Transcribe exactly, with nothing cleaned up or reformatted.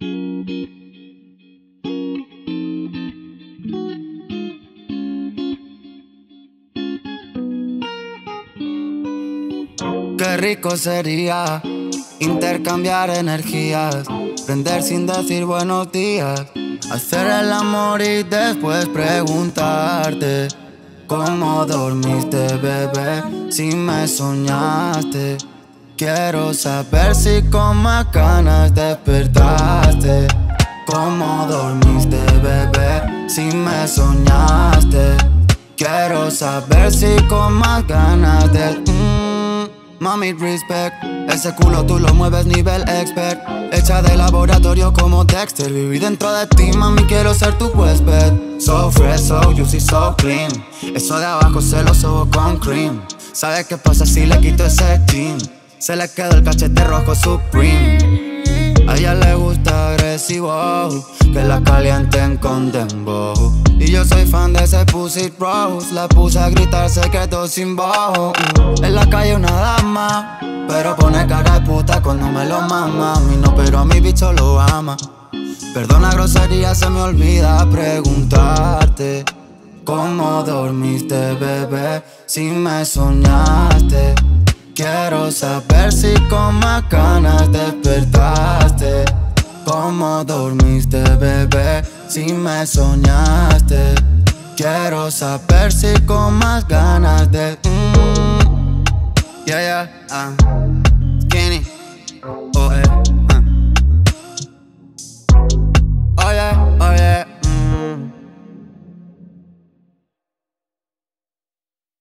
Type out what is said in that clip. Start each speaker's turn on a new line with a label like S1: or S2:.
S1: Qué rico sería intercambiar energías, prender sin decir buenos días, hacer el amor y después preguntarte cómo dormiste, bebé, si me soñaste. Quiero saber si con más ganas despertaste. Cómo dormiste, bebé, si me soñaste. Quiero saber si con más ganas de... Mm, mami, respect. Ese culo tú lo mueves nivel expert. Hecha de laboratorio como Dexter. Viví dentro de ti, mami, quiero ser tu huésped. So fresh, so juicy, so clean. Eso de abajo se lo sobo con cream. ¿Sabes qué pasa si le quito ese jean? Se le quedó el cachete rojo Supreme. A ella le gusta agresivo, que la calienten con dembow. Y yo soy fan de ese pussy rose. La puse a gritar secretos sin voz. En la calle una dama, pero pone cara de puta cuando me lo mama. A mí no, pero a mi bicho lo ama. Perdona grosería, se me olvida preguntarte cómo dormiste, bebé, si me soñaste. Quiero saber si con más ganas despertaste. Cómo dormiste, bebé, si me soñaste. Quiero saber si con más ganas de... Mm, yeah, yeah, uh.